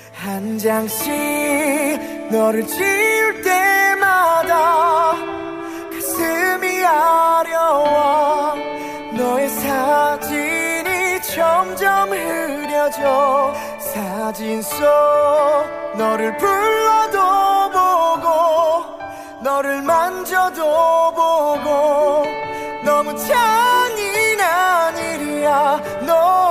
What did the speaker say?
한 장씩 너를 지울 때마다 가슴이 아려와 너의 사진이 점점 흐려져 사진 속 너를 불러도 보고 너를 만져도 보고 너무 잔인한 일이야 너